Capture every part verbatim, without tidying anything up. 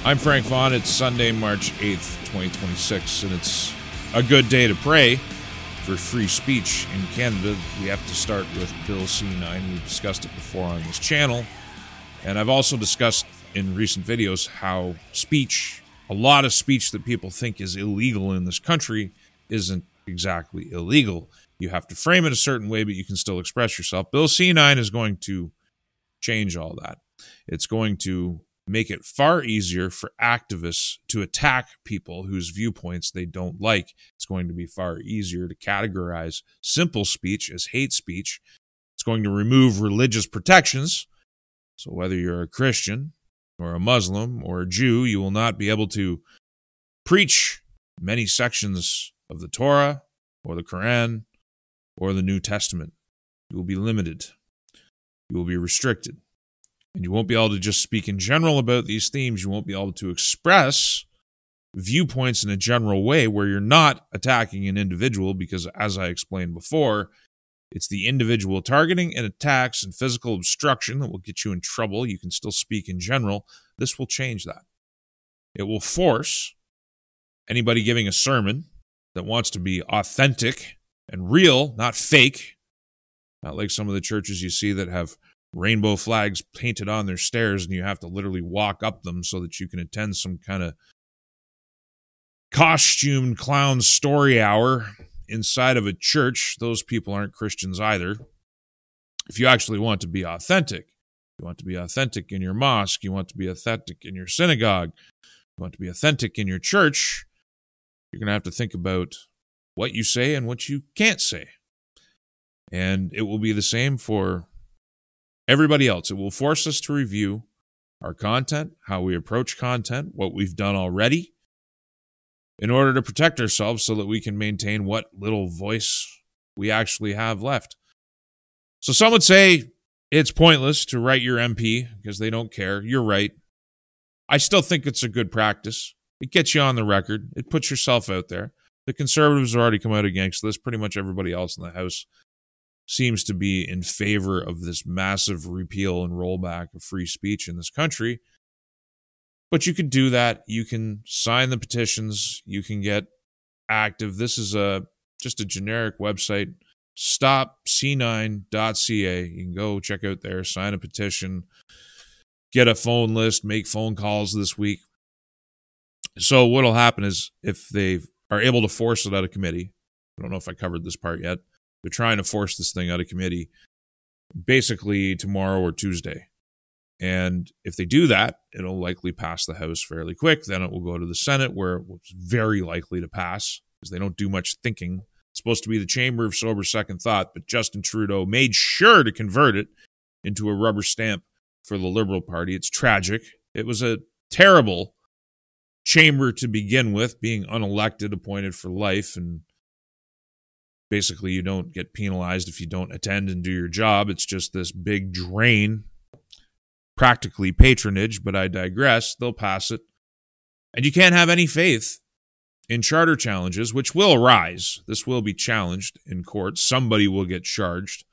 I'm Frank Vaughn. It's Sunday, March eighth, twenty twenty-six, and it's a good day to pray for free speech in Canada. We have to start with Bill C nine. We've discussed it before on this channel, and I've also discussed in recent videos how speech, a lot of speech that people think is illegal in this country, isn't exactly illegal. You have to frame it a certain way, but you can still express yourself. Bill C nine is going to change all that. It's going to make it far easier for activists to attack people whose viewpoints they don't like. It's going to be far easier to categorize simple speech as hate speech. It's going to remove religious protections. So whether you're a Christian or a Muslim or a Jew, you will not be able to preach many sections of the Torah or the Quran or the New Testament. You will be limited. You will be restricted. And you won't be able to just speak in general about these themes. You won't be able to express viewpoints in a general way where you're not attacking an individual because, as I explained before, it's the individual targeting and attacks and physical obstruction that will get you in trouble. You can still speak in general. This will change that. It will force anybody giving a sermon that wants to be authentic and real, not fake, not like some of the churches you see that have rainbow flags painted on their stairs and you have to literally walk up them so that you can attend some kind of costumed clown story hour inside of a church. Those people aren't Christians either. If you actually want to be authentic, you want to be authentic in your mosque, you want to be authentic in your synagogue, you want to be authentic in your church, you're going to have to think about what you say and what you can't say. And it will be the same for everybody else. It will force us to review our content, how we approach content, what we've done already, in order to protect ourselves so that we can maintain what little voice we actually have left. So some would say it's pointless to write your M P because they don't care. You're right. I still think it's a good practice. It gets you on the record. It puts yourself out there. The Conservatives have already come out against this. Pretty much everybody else in the House seems to be in favor of this massive repeal and rollback of free speech in this country. But you can do that. You can sign the petitions. You can get active. This is a just a generic website, stop c nine dot c a. You can go check out there, sign a petition, get a phone list, make phone calls this week. So what will happen is if they are able to force it out of committee, I don't know if I covered this part yet, they're trying to force this thing out of committee basically tomorrow or Tuesday. And if they do that, it'll likely pass the House fairly quick. Then it will go to the Senate, where it's very likely to pass because they don't do much thinking. It's supposed to be the chamber of sober second thought, but Justin Trudeau made sure to convert it into a rubber stamp for the Liberal Party. It's tragic. It was a terrible chamber to begin with, being unelected, appointed for life, and basically, you don't get penalized if you don't attend and do your job. It's just this big drain, practically patronage, but I digress. They'll pass it. And you can't have any faith in charter challenges, which will arise. This will be challenged in court. Somebody will get charged,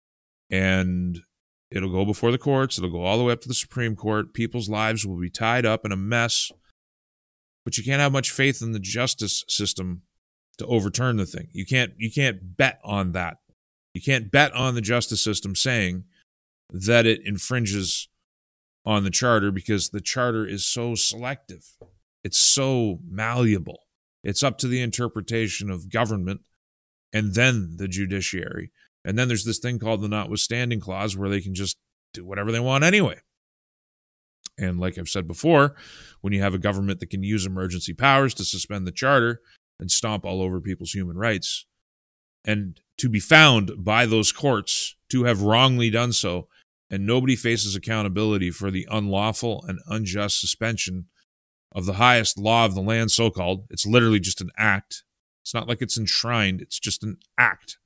and it'll go before the courts. It'll go all the way up to the Supreme Court. People's lives will be tied up in a mess. But you can't have much faith in the justice system to overturn the thing. You can't you can't bet on that. You can't bet on the justice system saying that it infringes on the charter because the charter is so selective. It's so malleable. It's up to the interpretation of government and then the judiciary. And then there's this thing called the notwithstanding clause where they can just do whatever they want anyway. And like I've said before, when you have a government that can use emergency powers to suspend the charter and stomp all over people's human rights, and to be found by those courts to have wrongly done so, and nobody faces accountability for the unlawful and unjust suspension of the highest law of the land, so-called. It's literally just an act. It's not like it's enshrined. It's just an act.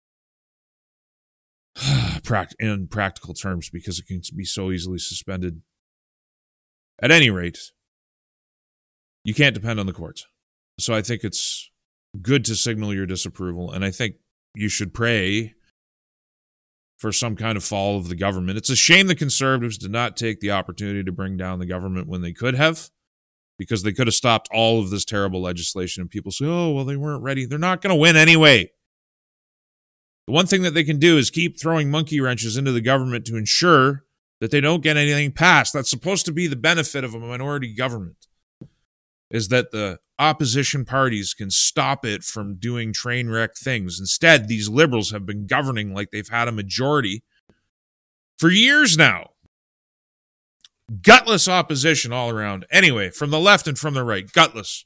In practical terms, because it can be so easily suspended. At any rate, you can't depend on the courts. So I think it's good to signal your disapproval, and I think you should pray for some kind of fall of the government. It's a shame the Conservatives did not take the opportunity to bring down the government when they could have. because they could have stopped all of this terrible legislation. And people say, oh, well, they weren't ready. They're not going to win anyway. The one thing that they can do is keep throwing monkey wrenches into the government to ensure that they don't get anything passed. That's supposed to be the benefit of a minority government, is that the opposition parties can stop it from doing train wreck things. Instead, these liberals have been governing like they've had a majority for years now. Gutless opposition all around. Anyway, from the left and from the right, gutless.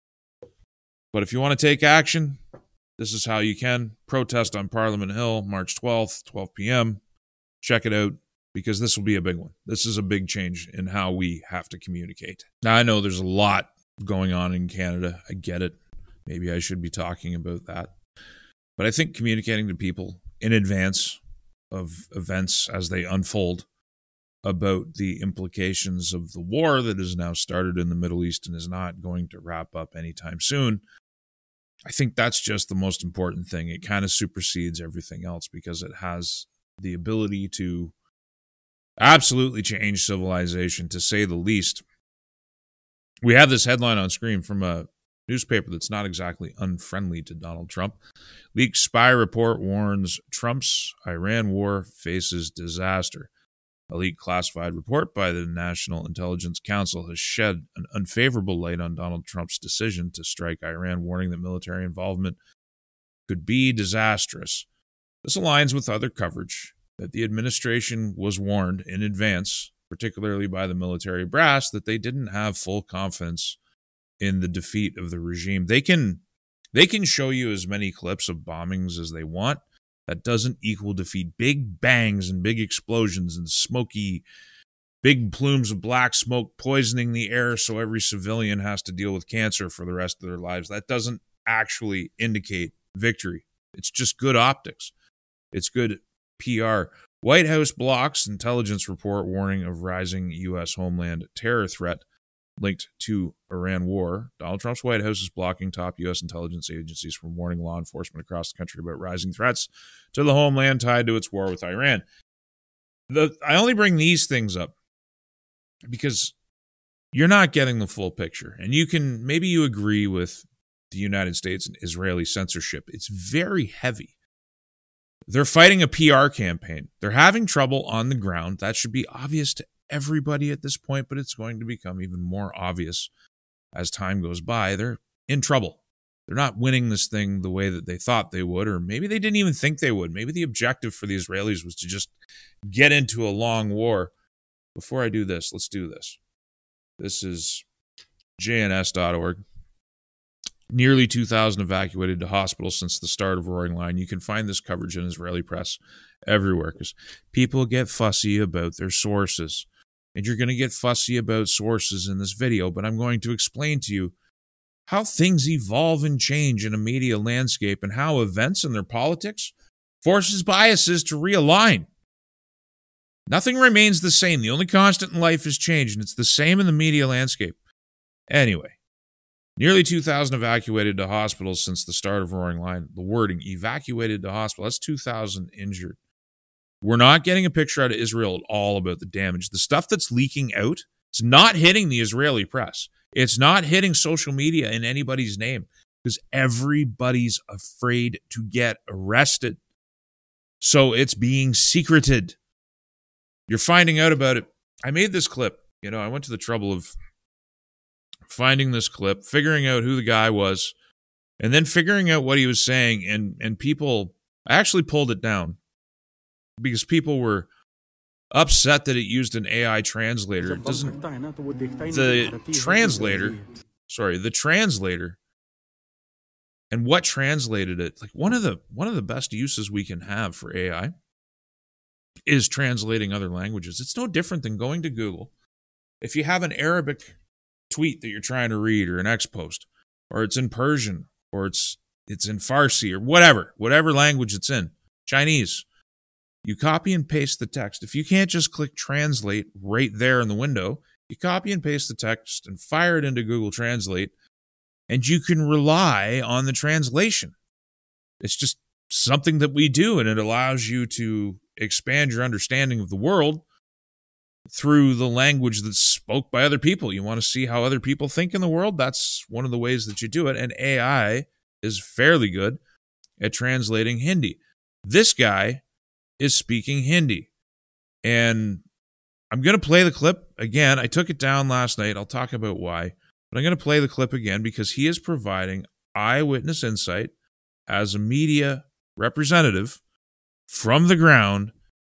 But if you want to take action, this is how you can. Protest on Parliament Hill, March twelfth, twelve p.m. Check it out, because this will be a big one. This is a big change in how we have to communicate. Now, I know there's a lot going on in Canada. I get it. Maybe I should be talking about that. But I think communicating to people in advance of events as they unfold about the implications of the war that has now started in the Middle East and is not going to wrap up anytime soon, I think that's just the most important thing. It kind of supersedes everything else because it has the ability to absolutely change civilization, to say the least. We have this headline on screen from a newspaper that's not exactly unfriendly to Donald Trump. Leaked spy report warns Trump's Iran war faces disaster. A leaked classified report by the National Intelligence Council has shed an unfavorable light on Donald Trump's decision to strike Iran, warning that military involvement could be disastrous. This aligns with other coverage that the administration was warned in advance, particularly by the military brass, that they didn't have full confidence in the defeat of the regime. They can, they can show you as many clips of bombings as they want. That doesn't equal defeat. Big bangs and big explosions and smoky, big plumes of black smoke poisoning the air so every civilian has to deal with cancer for the rest of their lives. That doesn't actually indicate victory. It's just good optics. It's good P R. White House blocks intelligence report warning of rising U S homeland terror threat linked to Iran war. Donald Trump's White House is blocking top U S intelligence agencies from warning law enforcement across the country about rising threats to the homeland tied to its war with Iran. The, I only bring these things up because you're not getting the full picture. And you can, maybe you agree with the United States and Israeli censorship. It's very heavy. They're fighting a P R campaign. They're having trouble on the ground. That should be obvious to everybody at this point, but it's going to become even more obvious as time goes by. They're in trouble. They're not winning this thing the way that they thought they would, or maybe they didn't even think they would. Maybe the objective for the Israelis was to just get into a long war. Before I do this, let's do this. This is J N S dot org. Nearly two thousand evacuated to hospitals since the start of Roaring Lion. You can find this coverage in Israeli press everywhere because people get fussy about their sources. And you're going to get fussy about sources in this video, but I'm going to explain to you how things evolve and change in a media landscape and how events and their politics forces biases to realign. Nothing remains the same. The only constant in life is change, and it's the same in the media landscape. Anyway, nearly two thousand evacuated to hospitals since the start of Roaring Lion. The wording, evacuated to hospital, that's two thousand injured. We're not getting a picture out of Israel at all about the damage. The stuff that's leaking out, it's not hitting the Israeli press. It's not hitting social media in anybody's name because everybody's afraid to get arrested. So it's being secreted. You're finding out about it. I made this clip. You know, I went to the trouble of finding this clip, figuring out who the guy was, and then figuring out what he was saying. And, and people, I actually pulled it down because people were upset that it used an A I translator. It doesn't, the translator, sorry, the translator and what translated it, like one of the, one of the best uses we can have for A I is translating other languages. It's no different than going to Google. If you have an Arabic tweet that you're trying to read or an X post, or it's in Persian, or it's, it's in Farsi or whatever, whatever language it's in, Chinese, you copy and paste the text. If you can't just click translate right there in the window, you copy and paste the text and fire it into Google Translate, and you can rely on the translation. It's just something that we do, and it allows you to expand your understanding of the world through the language that's spoke by other people. You want to see how other people think in the world? That's one of the ways that you do it. And A I is fairly good at translating Hindi. This guy is speaking Hindi. And I'm going to play the clip again. I took it down last night. I'll talk about why. But I'm going to play the clip again because he is providing eyewitness insight as a media representative from the ground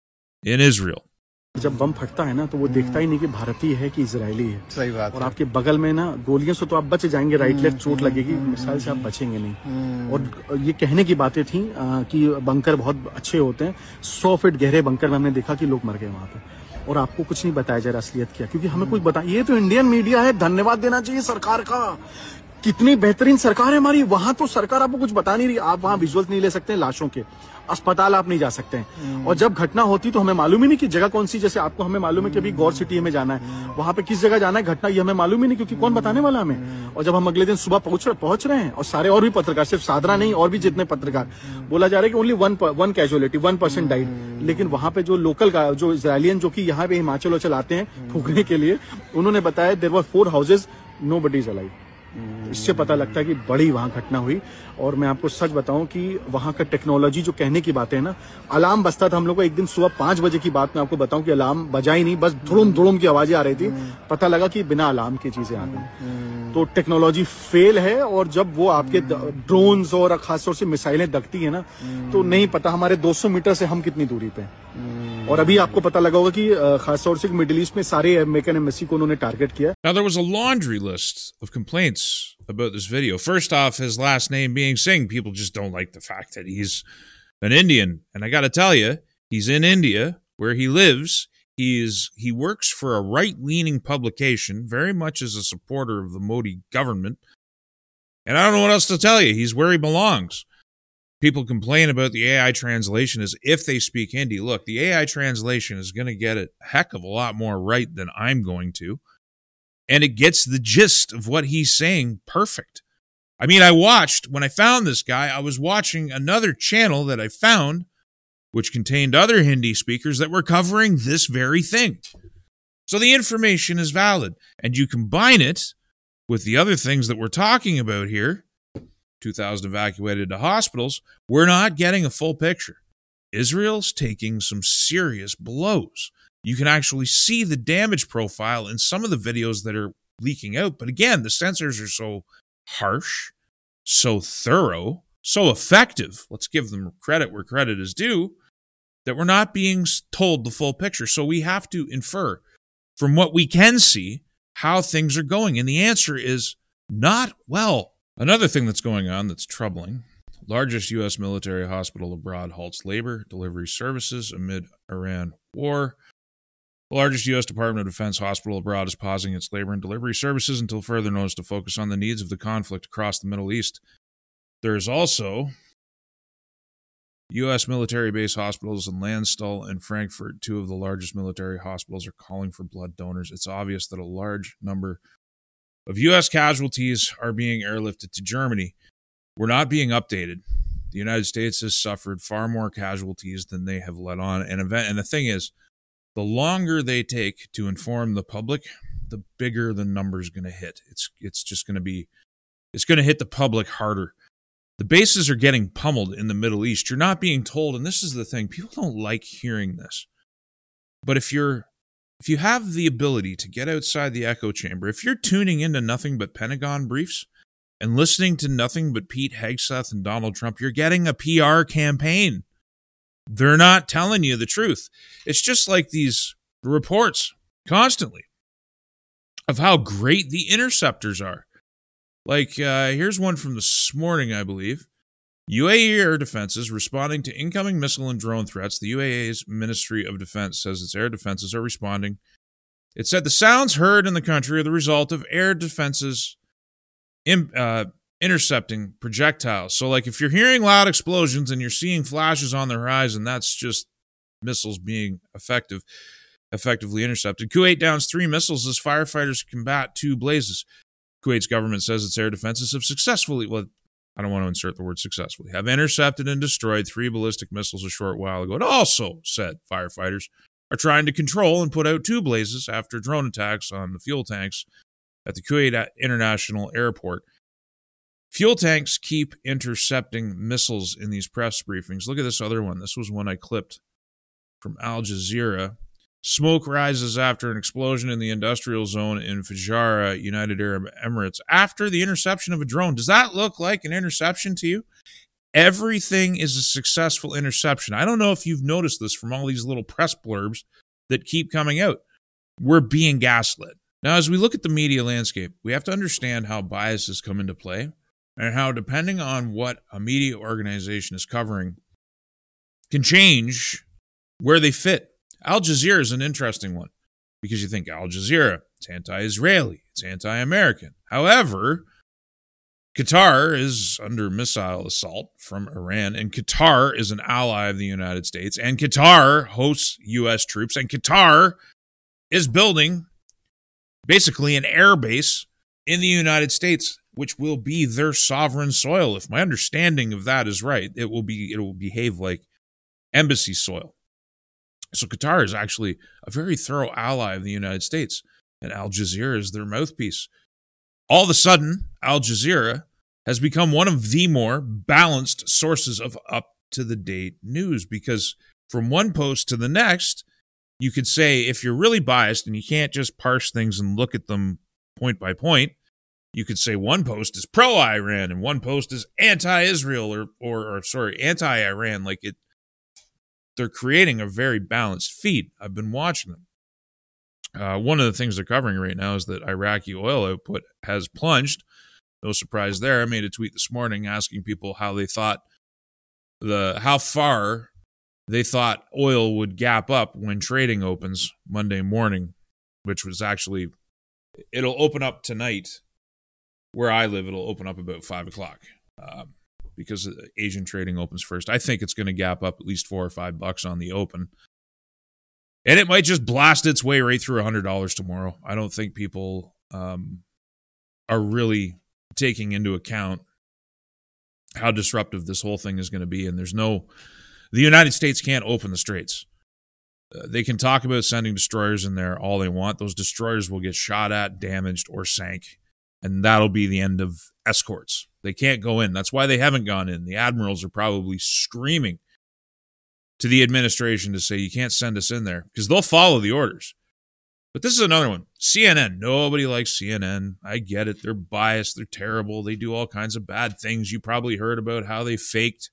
in Israel. जब बम फटता है ना तो वो देखता ही नहीं कि भारतीय है कि इजरायली है। सही बात। और आपके बगल में ना गोलियों से तो आप बच जाएंगे, राइट लेफ्ट चोट लगेगी, मिसाइल से आप बचेंगे नहीं। और ये कहने की बातें थी कि बंकर बहुत अच्छे होते हैं, सौ फीट गहरे बंकर में हमने देखा कि लोग मर गए वहां पे, और आपको कुछ नहीं बताया जा रहा असलियत क्या, क्योंकि हमें कुछ बता। ये तो इंडियन मीडिया है, धन्यवाद देना चाहिए सरकार का। कितनी बेहतरीन सरकार है हमारी। वहां तो सरकार आपको कुछ बता नहीं रही, आप वहां विजुअल्स नहीं ले सकते लाशों के, अस्पताल आप नहीं जा सकते हैं। और जब घटना होती तो हमें मालूम ही नहीं कि जगह कौन सी, जैसे आपको हमें मालूम है कि अभी गौर सिटी में जाना है, वहां पे किस जगह जाना है, घटना ये हमें मालूम ही नहीं, क्योंकि कौन बताने वाला हमें। और जब हम अगले दिन सुबह पहुंच पहुंच रहे हैं और सारे और भी पत्रकार, सिर्फ सादरा नहीं और भी जितने पत्रकार, बोला जा रहा है कि only one one casualty, one percent died. लेकिन वहां पे जो लोकल जो इजरायलियन जो कि यहाँ पे हिमाचल वचल आते हैं फूकने के लिए, उन्होंने बताया there were four houses, nobody is alive. इससे पता लगता है कि बड़ी वहां घटना हुई। और मैं आपको सच बताऊं कि वहां का टेक्नोलॉजी जो कहने की बातें है ना, अलार्म बजता था हम लोग को, एक दिन सुबह पांच बजे की बात मैं आपको बताऊं कि अलार्म बजा ही नहीं, बस धुड़ुम धुड़ुम की आवाजें आ रही थी, पता लगा कि बिना अलार्म की चीजें आ गई। तो टेक्नोलॉजी फेल है। और जब वो आपके ड्रोन्स और खासतौर से मिसाइलें दगती है ना, तो नहीं पता हमारे दो सौ मीटर से हम कितनी दूरी पे हैं। और अभी आपको पता लगा होगा कि खासतौर से मिडिल ईस्ट में सारे अमेरिकन एम्बेसी को उन्होंने टारगेट किया। Now there was a laundry list of complaints about this video. First off, his last name being Singh. People just don't like the fact that he's an Indian. And I got to tell you, he's in India where he lives. He is he works for a right-leaning publication, very much as a supporter of the Modi government. And I don't know what else to tell you. He's where he belongs. People complain about the A I translation as if they speak Hindi. Look, the A I translation is going to get a heck of a lot more right than I'm going to. And it gets the gist of what he's saying perfect. I mean, I watched, when I found this guy, I was watching another channel that I found, which contained other Hindi speakers that were covering this very thing. So the information is valid. And you combine it with the other things that we're talking about here, two thousand evacuated to hospitals, we're not getting a full picture. Israel's taking some serious blows. You can actually see the damage profile in some of the videos that are leaking out. But again, the censors are so harsh, so thorough, so effective. Let's give them credit where credit is due, that we're not being told the full picture. So we have to infer from what we can see how things are going. And the answer is not well. Another thing that's going on that's troubling, largest U S military hospital abroad halts labor delivery services amid Iran war. The largest U S Department of Defense hospital abroad is pausing its labor and delivery services until further notice to focus on the needs of the conflict across the Middle East. There is also U S military base hospitals in Landstuhl and Frankfurt. Two of the largest military hospitals are calling for blood donors. It's obvious that a large number of U S casualties are being airlifted to Germany. We're not being updated. The United States has suffered far more casualties than they have let on. And, event, and the thing is, the longer they take to inform the public, the bigger the number is going to hit. It's it's just going to be, it's going to hit the public harder. The bases are getting pummeled in the Middle East. You're not being told, and this is the thing, people don't like hearing this. But if you're If you have the ability to get outside the echo chamber, if you're tuning into nothing but Pentagon briefs and listening to nothing but Pete Hegseth and Donald Trump, you're getting a P R campaign. They're not telling you the truth. It's just like these reports constantly of how great the interceptors are. Like, uh, here's one from this morning, I believe. U A E air defenses responding to incoming missile and drone threats. The U A E's Ministry of Defense says its air defenses are responding. It said the sounds heard in the country are the result of air defenses in, uh, intercepting projectiles. So, like, if you're hearing loud explosions and you're seeing flashes on the horizon, that's just missiles being effective, effectively intercepted. Kuwait downs three missiles as firefighters combat two blazes. Kuwait's government says its air defenses have successfully, well, I don't want to insert the word successfully, have intercepted and destroyed three ballistic missiles a short while ago. It also said firefighters are trying to control and put out two blazes after drone attacks on the fuel tanks at the Kuwait International Airport. Fuel tanks keep intercepting missiles in these press briefings. Look at this other one. This was one I clipped from Al Jazeera. Smoke rises after an explosion in the industrial zone in Fujairah, United Arab Emirates, after the interception of a drone. Does that look like an interception to you? Everything is a successful interception. I don't know if you've noticed this from all these little press blurbs that keep coming out. We're being gaslit. Now, as we look at the media landscape, we have to understand how biases come into play and how, depending on what a media organization is covering, can change where they fit. Al Jazeera is an interesting one because you think Al Jazeera, it's anti-Israeli, it's anti-American. However, Qatar is under missile assault from Iran, and Qatar is an ally of the United States, and Qatar hosts U S troops, and Qatar is building basically an air base in the United States, which will be their sovereign soil. If my understanding of that is right, it will be it will behave like embassy soil. So Qatar is actually a very thorough ally of the United States, and Al Jazeera is their mouthpiece. All of a sudden, Al Jazeera has become one of the more balanced sources of up-to-the-date news, because from one post to the next, you could say, if you're really biased and you can't just parse things and look at them point by point, you could say one post is pro-Iran and one post is anti-Israel or, or, or sorry, anti-Iran. Like it, they're creating a very balanced feed. I've been watching them. Uh, one of the things they're covering right now is that Iraqi oil output has plunged. No surprise there. I made a tweet this morning asking people how they thought the how far they thought oil would gap up when trading opens Monday morning, which was actually, it'll open up tonight. Where I live, it'll open up about five o'clock um, because Asian trading opens first. I think it's going to gap up at least four or five bucks on the open. And it might just blast its way right through one hundred dollars tomorrow. I don't think people um, are really taking into account how disruptive this whole thing is going to be. And there's no, the United States can't open the straits. Uh, they can talk about sending destroyers in there all they want. Those destroyers will get shot at, damaged, or sank. And that'll be the end of escorts. They can't go in. That's why they haven't gone in. The admirals are probably screaming to the administration to say, you can't send us in there, because they'll follow the orders. But this is another one. C N N. Nobody likes C N N. I get it. They're biased. They're terrible. They do all kinds of bad things. You probably heard about how they faked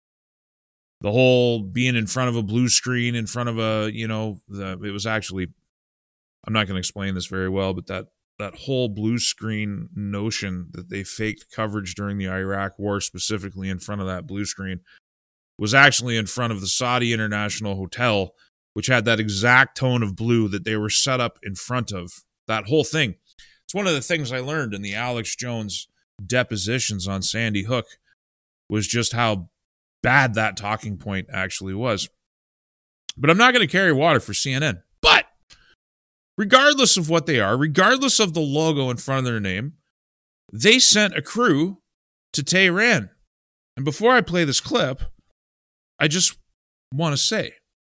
the whole being in front of a blue screen, in front of a, you know, the, it was actually, I'm not going to explain this very well, but that that whole blue screen notion that they faked coverage during the Iraq war, specifically in front of that blue screen, was actually in front of the Saudi International Hotel, which had that exact tone of blue that they were set up in front of. That whole thing. It's one of the things I learned in the Alex Jones depositions on Sandy Hook, was just how bad that talking point actually was. But I'm not going to carry water for C N N. But regardless of what they are, regardless of the logo in front of their name, they sent a crew to Tehran. And before I play this clip, I just want to say,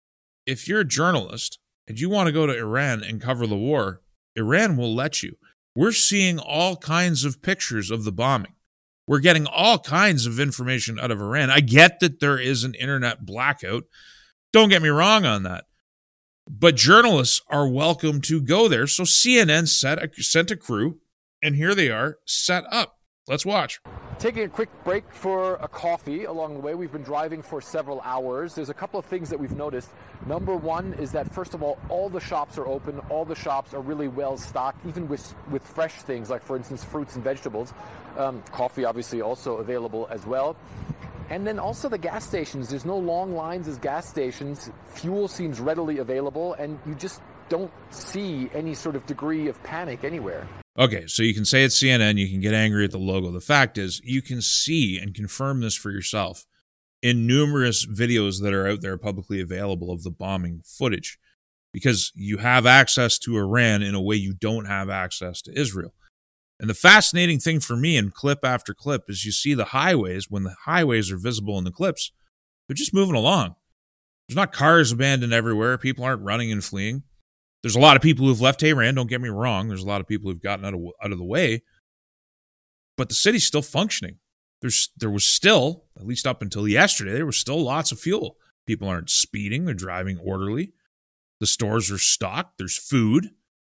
if you're a journalist and you want to go to Iran and cover the war, Iran will let you. We're seeing all kinds of pictures of the bombing. We're getting all kinds of information out of Iran. I get that there is an internet blackout. Don't get me wrong on that. But journalists are welcome to go there. So C N N set a, sent a crew, and here they are set up. Let's watch. Taking a quick break for a coffee along the way. We've been driving for several hours. There's a couple of things that we've noticed. Number one is that, first of all, all the shops are open. All the shops are really well stocked, even with, with fresh things like, for instance, fruits and vegetables. Um, coffee, obviously, also available as well. And then also the gas stations. There's no long lines as gas stations. Fuel seems readily available, and you just don't see any sort of degree of panic anywhere. Okay, so you can say it's C N N, you can get angry at the logo. The fact is, you can see and confirm this for yourself in numerous videos that are out there publicly available of the bombing footage, because you have access to Iran in a way you don't have access to Israel. And the fascinating thing for me in clip after clip is you see the highways. When the highways are visible in the clips, they're just moving along. There's not cars abandoned everywhere. People aren't running and fleeing. There's a lot of people who've left Tehran, don't get me wrong. There's a lot of people who've gotten out of, out of the way. But the city's still functioning. There's There was still, at least up until yesterday, there was still lots of fuel. People aren't speeding. They're driving orderly. The stores are stocked. There's food.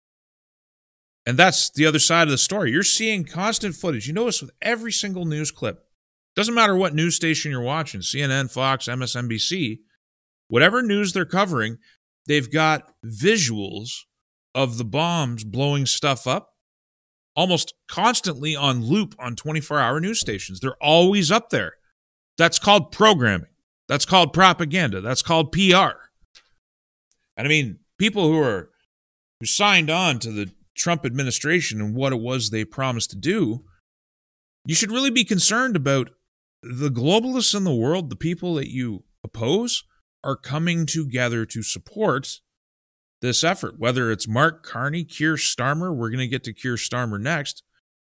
And that's the other side of the story. You're seeing constant footage. You notice with every single news clip, doesn't matter what news station you're watching, C N N, Fox, M S N B C, whatever news they're covering, they've got visuals of the bombs blowing stuff up almost constantly on loop on twenty-four hour news stations. They're always up there. That's called programming. That's called propaganda. That's called P R. And I mean, people who are who signed on to the Trump administration and what it was they promised to do, you should really be concerned about the globalists in the world, the people that you oppose, are coming together to support this effort, whether it's Mark Carney, Keir Starmer. We're going to get to Keir Starmer next.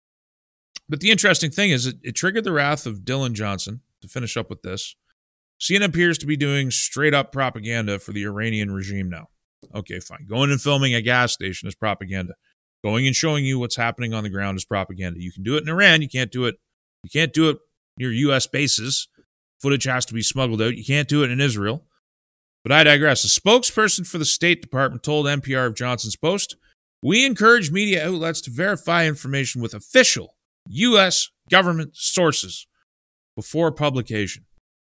But the interesting thing is it, it triggered the wrath of Dylan Johnson. To finish up with this, C N N appears to be doing straight up propaganda for the Iranian regime now. Okay, fine. Going and filming a gas station is propaganda. Going and showing you what's happening on the ground is propaganda. You can do it in Iran. You can't do it. You can't do it near U S bases. Footage has to be smuggled out. You can't do it in Israel. But I digress. A spokesperson for the State Department told N P R of Johnson's post, "We encourage media outlets to verify information with official U S government sources before publication."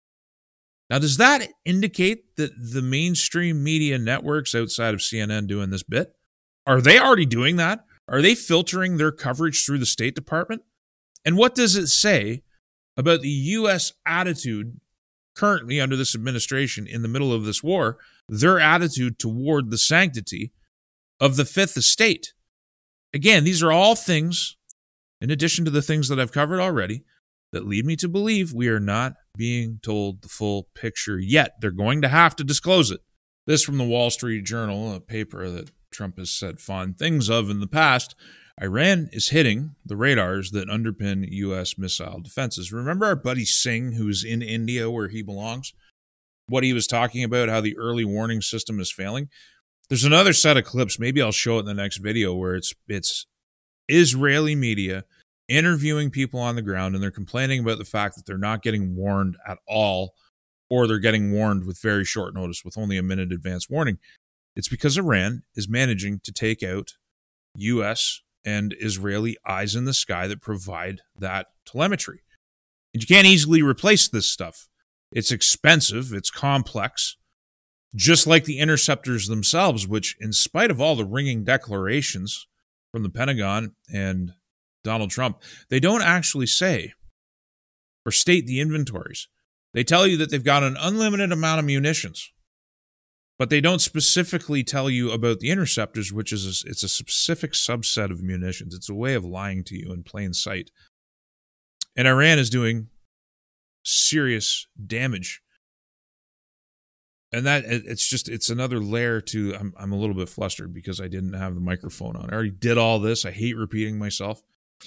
Now, does that indicate that the mainstream media networks outside of C N N doing this bit, are they already doing that? Are they filtering their coverage through the State Department? And what does it say about the U S attitude currently under this administration in the middle of this war, their attitude toward the sanctity of the Fifth Estate? Again, these are all things, in addition to the things that I've covered already, that lead me to believe we are not being told the full picture yet. They're going to have to disclose it. This from the Wall Street Journal, a paper that Trump has said fond things of in the past. Iran is hitting the radars that underpin U S missile defenses. Remember our buddy Singh, who's in India where he belongs? What he was talking about, how the early warning system is failing. There's another set of clips, maybe I'll show it in the next video, where it's it's Israeli media interviewing people on the ground, and they're complaining about the fact that they're not getting warned at all, or they're getting warned with very short notice, with only a minute advance warning. It's because Iran is managing to take out U S and Israeli eyes in the sky that provide that telemetry. And you can't easily replace this stuff. It's expensive, it's complex, just like the interceptors themselves, which, in spite of all the ringing declarations from the Pentagon and Donald Trump, they don't actually say or state the inventories. They tell you that they've got an unlimited amount of munitions, but they don't specifically tell you about the interceptors, which is a, it's a specific subset of munitions. It's a way of lying to you in plain sight. And Iran is doing serious damage. And that it's just it's another layer to I'm I'm a little bit flustered because I didn't have the microphone on. I already did all this. I hate repeating myself.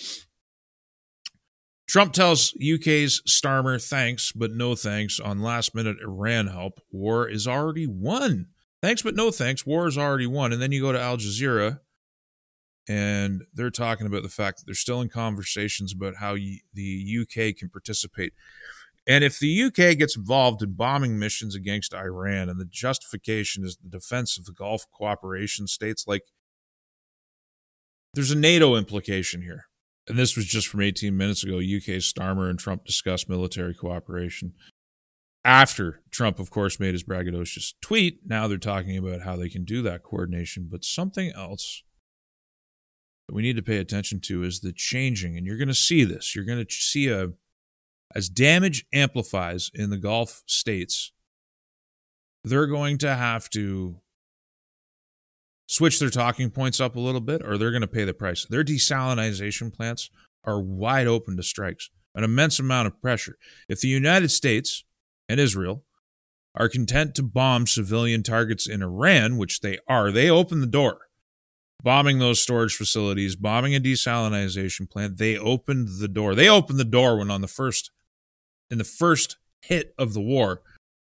Trump tells U K's Starmer thanks, but no thanks on last-minute Iran help. War is already won. Thanks, but no thanks. War is already won. And then you go to Al Jazeera, and they're talking about the fact that they're still in conversations about how the U K can participate. And if the U K gets involved in bombing missions against Iran, and the justification is the defense of the Gulf cooperation states, like, there's a NATO implication here. And this was just from eighteen minutes ago. U K's Starmer and Trump discussed military cooperation. After Trump, of course, made his braggadocious tweet, now they're talking about how they can do that coordination. But something else that we need to pay attention to is the changing. And you're going to see this. You're going to see a, as damage amplifies in the Gulf states, they're going to have to switch their talking points up a little bit, or they're going to pay the price. Their desalinization plants are wide open to strikes, an immense amount of pressure. If the United States and Israel are content to bomb civilian targets in Iran, which they are, they open the door. Bombing those storage facilities, bombing a desalinization plant, they opened the door. They opened the door when on the first, in the first hit of the war,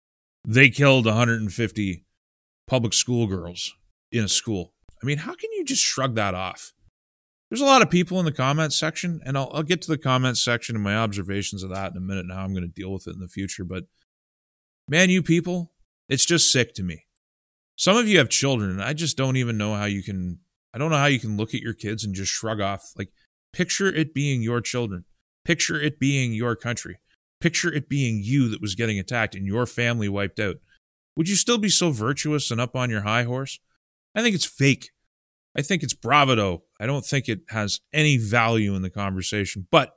they killed one hundred fifty public school girls in a school. I mean, how can you just shrug that off? There's a lot of people in the comments section, and I'll, I'll get to the comments section and my observations of that in a minute and how I'm going to deal with it in the future. But man, you people, it's just sick to me. Some of you have children, and I just don't even know how you can, I don't know how you can look at your kids and just shrug off. Like, picture it being your children. Picture it being your country. Picture it being you that was getting attacked and your family wiped out. Would you still be so virtuous and up on your high horse? I think it's fake. I think it's bravado. I don't think it has any value in the conversation. But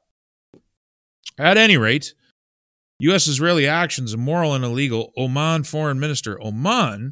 at any rate, U S-Israeli actions immoral and illegal. Oman foreign minister. Oman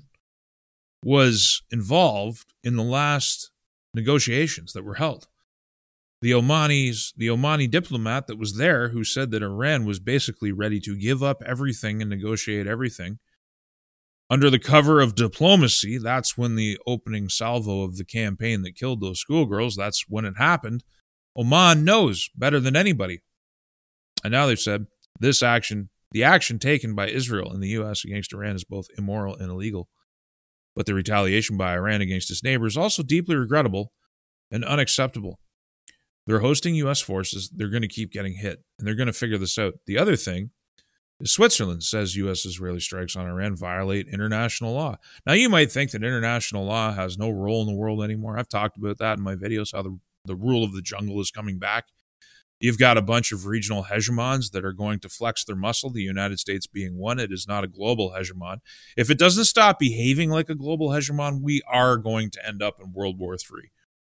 was involved in the last negotiations that were held. The Omanis, the Omani diplomat that was there who said that Iran was basically ready to give up everything and negotiate everything. Under the cover of diplomacy, that's when the opening salvo of the campaign that killed those schoolgirls, that's when it happened. Oman knows better than anybody. And now they've said this action, the action taken by Israel and the U S against Iran is both immoral and illegal. But the retaliation by Iran against its neighbor is also deeply regrettable and unacceptable. They're hosting U S forces. They're going to keep getting hit, and they're going to figure this out. The other thing is Switzerland says U S-Israeli strikes on Iran violate international law. Now, you might think that international law has no role in the world anymore. I've talked about that in my videos, how the, the rule of the jungle is coming back. You've got a bunch of regional hegemons that are going to flex their muscle, the United States being one. It is not a global hegemon. If it doesn't stop behaving like a global hegemon, we are going to end up in World War Three.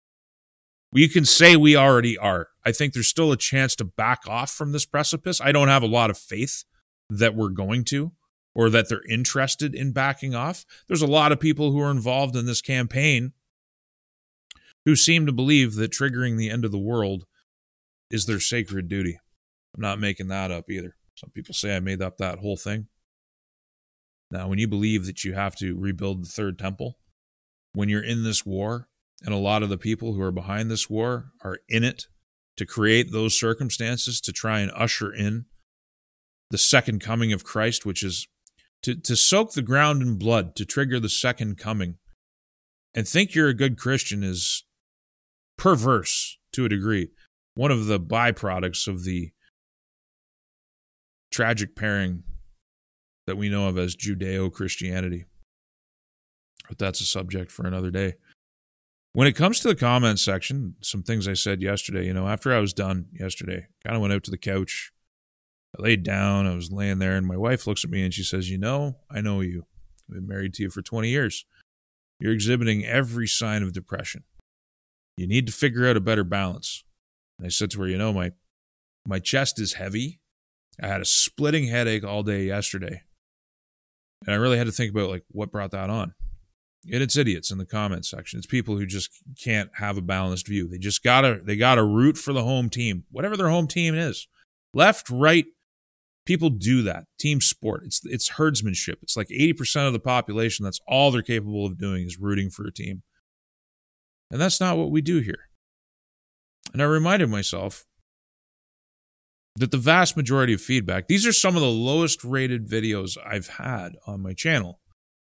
You can say we already are. I think there's still a chance to back off from this precipice. I don't have a lot of faith that we're going to, or that they're interested in backing off. There's a lot of people who are involved in this campaign who seem to believe that triggering the end of the world is their sacred duty. I'm not making that up either. Some people say I made up that whole thing. Now, when you believe that you have to rebuild the third temple, when you're in this war, and a lot of the people who are behind this war are in it to create those circumstances to try and usher in the second coming of Christ, which is to, to soak the ground in blood, to trigger the second coming, and think you're a good Christian is perverse to a degree. One of the byproducts of the tragic pairing that we know of as Judeo-Christianity. But that's a subject for another day. When it comes to the comments section, some things I said yesterday, you know, after I was done yesterday, kind of went out to the couch. I laid down, I was laying there, and my wife looks at me and she says, you know, I know you. I've been married to you for twenty years. You're exhibiting every sign of depression. You need to figure out a better balance. And I said to her, you know, my my chest is heavy. I had a splitting headache all day yesterday. And I really had to think about, like, what brought that on. And it's idiots in the comments section. It's people who just can't have a balanced view. They just gotta they gotta root for the home team, whatever their home team is. Left, right, people do that. Team sport. It's it's herdsmanship. It's like eighty percent of the population. That's all they're capable of doing is rooting for a team. And that's not what we do here. And I reminded myself that the vast majority of feedback, these are some of the lowest rated videos I've had on my channel.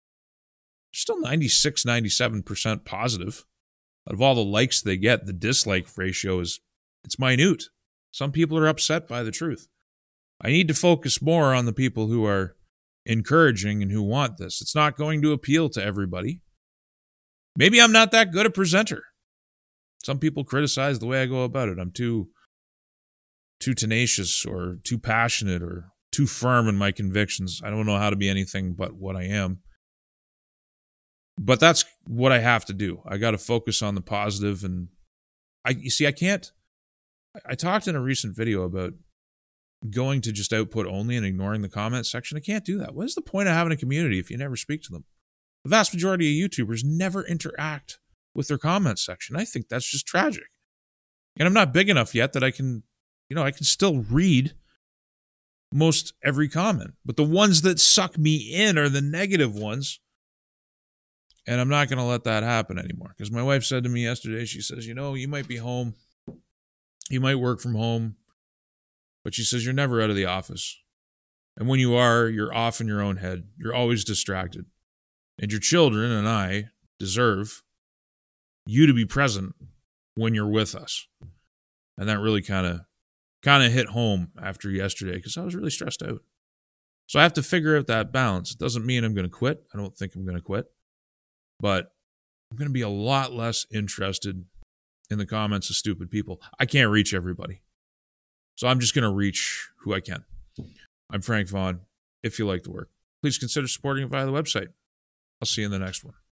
Still ninety-six, ninety-seven percent positive. Out of all the likes they get, the dislike ratio is, it's minute. Some people are upset by the truth. I need to focus more on the people who are encouraging and who want this. It's not going to appeal to everybody. Maybe I'm not that good a presenter. Some people criticize the way I go about it. I'm too, too tenacious or too passionate or too firm in my convictions. I don't know how to be anything but what I am. But that's what I have to do. I got to focus on the positive. And I, you see, I can't, I talked in a recent video about going to just output only and ignoring the comment section. I can't do that. What is the point of having a community if you never speak to them? The vast majority of YouTubers never interact with their comment section. I think that's just tragic. And I'm not big enough yet that I can, you know, I can still read most every comment. But the ones that suck me in are the negative ones. And I'm not going to let that happen anymore. Because my wife said to me yesterday, she says, you know, you might be home. You might work from home. But she says, you're never out of the office. And when you are, you're off in your own head. You're always distracted. And your children and I deserve you to be present when you're with us. And that really kind of kind of hit home after yesterday because I was really stressed out. So I have to figure out that balance. It doesn't mean I'm going to quit. I don't think I'm going to quit. But I'm going to be a lot less interested in the comments of stupid people. I can't reach everybody. So I'm just going to reach who I can. I'm Frank Vaughn. If you like the work, please consider supporting it via the website. I'll see you in the next one.